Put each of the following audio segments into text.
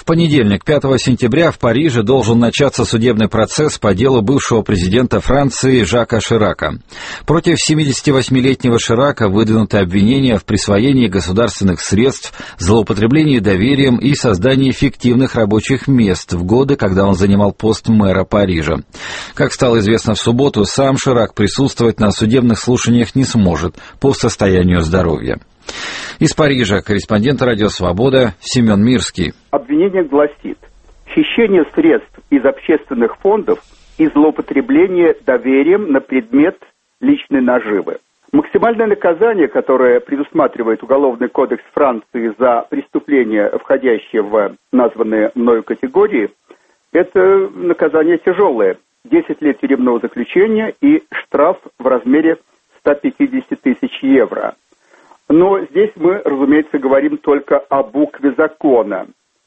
В понедельник, 5 сентября, в Париже должен начаться судебный процесс по делу бывшего президента Франции Жака Ширака. Против 78-летнего Ширака выдвинуты обвинения в присвоении государственных средств, злоупотреблении доверием и создании фиктивных рабочих мест в годы, когда он занимал пост мэра Парижа. Как стало известно в субботу, сам Ширак присутствовать на судебных слушаниях не сможет по состоянию здоровья. Из Парижа корреспондент «Радио Свобода» Семен Мирский. Обвинение гласит: хищение средств из общественных фондов и злоупотребление доверием на предмет личной наживы. Максимальное наказание, которое предусматривает Уголовный кодекс Франции за преступления, входящие в названные мною категории, это наказание тяжелое. 10 лет тюремного заключения и штраф в размере 150 тысяч евро. Но здесь мы, разумеется, говорим только о букве закона.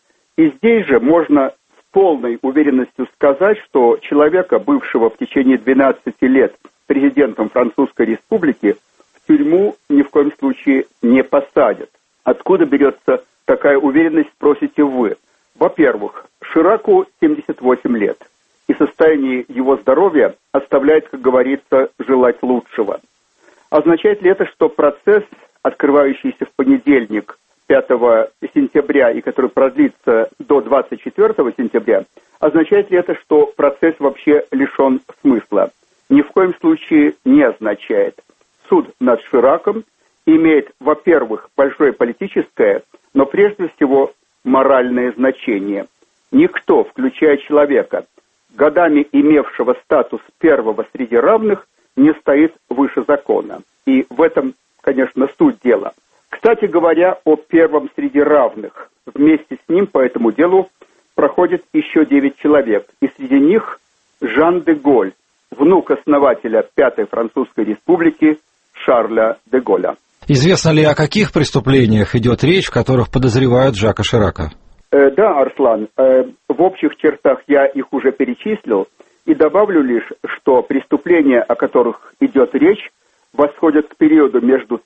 И здесь же можно с полной уверенностью сказать, что человека, бывшего в течение 12 лет президентом Французской Республики, в тюрьму ни в коем случае не посадят. Откуда берется такая уверенность, спросите вы? Во-первых, Шираку 78 лет, и состояние его здоровья оставляет, как говорится, желать лучшего. Означает ли это, что процесс, открывающийся в понедельник, 5 сентября, и который продлится до 24 сентября, означает ли это, что процесс вообще лишен смысла? Ни в коем случае не означает. Суд над Шираком имеет, во-первых, большое политическое, но прежде всего моральное значение. Никто, включая человека, годами имевшего статус первого среди равных, не стоит выше закона. И в этом, конечно, суть дела. Кстати говоря, о первом среди равных. Вместе с ним по этому делу проходит еще 9 человек. И среди них Жан де Голь, внук основателя Пятой Французской Республики Шарля де Голля. Известно ли, о каких преступлениях идет речь, в которых подозревают Жака Ширака? Да, Арслан, в общих чертах я их уже перечислил. И добавлю лишь, что преступления, о которых идет речь, восходят к периоду между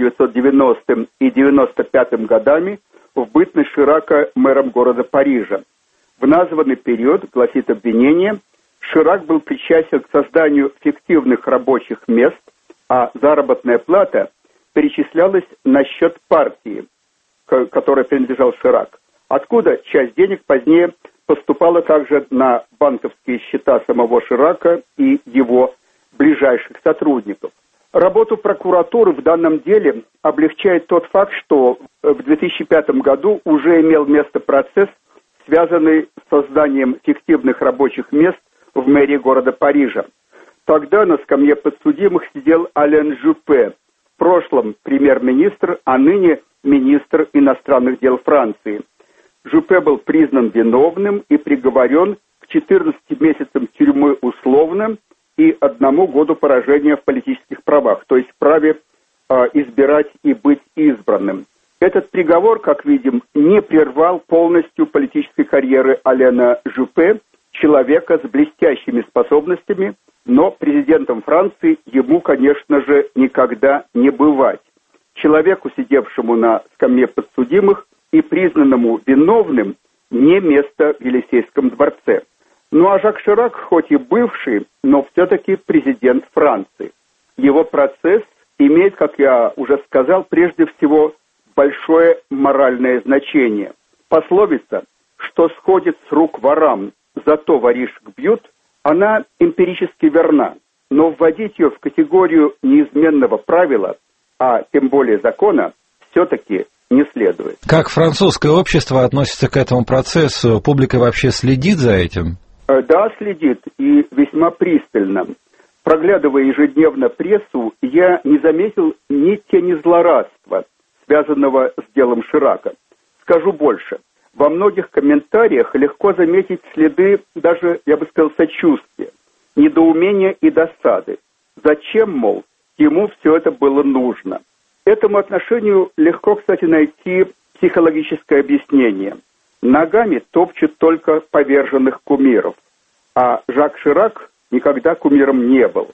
1990 и 1995 годами в бытность Ширака мэром города Парижа. В названный период, гласит обвинение, Ширак был причастен к созданию фиктивных рабочих мест, а заработная плата перечислялась на счет партии, которой принадлежал Ширак, откуда часть денег позднее поступала также на банковские счета самого Ширака и его ближайших сотрудников. Работу прокуратуры в данном деле облегчает тот факт, что в 2005 году уже имел место процесс, связанный с созданием фиктивных рабочих мест в мэрии города Парижа. Тогда на скамье подсудимых сидел Ален Жюпе, в прошлом премьер-министр, а ныне министр иностранных дел Франции. Жюпе был признан виновным и приговорен к 14 месяцам тюрьмы условно и 1 году поражения в политических правах, то есть в праве избирать и быть избранным. Этот приговор, как видим, не прервал полностью политической карьеры Алена Жюпе, человека с блестящими способностями, но президентом Франции ему, конечно же, никогда не бывать. Человеку, сидевшему на скамье подсудимых и признанному виновным, не место в Елисейском дворце. Ну а Жак Ширак, хоть и бывший, но все-таки президент Франции. Его процесс имеет, как я уже сказал, прежде всего большое моральное значение. Пословица, что сходит с рук ворам, зато воришек бьют, она эмпирически верна, но вводить ее в категорию неизменного правила, а тем более закона, все-таки не следует. Как французское общество относится к этому процессу? Публика вообще следит за этим? Да, следит, и весьма пристально. Проглядывая ежедневно прессу, я не заметил ни тени злорадства, связанного с делом Ширака. Скажу больше. Во многих комментариях легко заметить следы, даже, я бы сказал, сочувствия, недоумения и досады. Зачем, мол, ему все это было нужно? Этому отношению легко, кстати, найти психологическое объяснение. Ногами топчут только поверженных кумиров, а Жак Ширак никогда кумиром не был.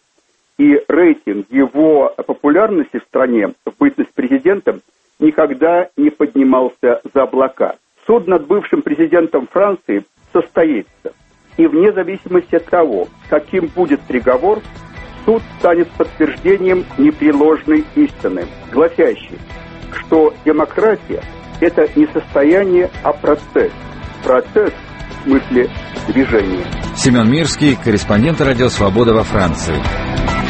И рейтинг его популярности в стране в бытность президентом никогда не поднимался за облака. Суд над бывшим президентом Франции состоится, и вне зависимости от того, каким будет приговор, суд станет подтверждением непреложной истины, гласящей, что демократия – это не состояние, а процесс. Процесс в смысле движения. Семен Мирский, корреспондент Радио Свобода во Франции.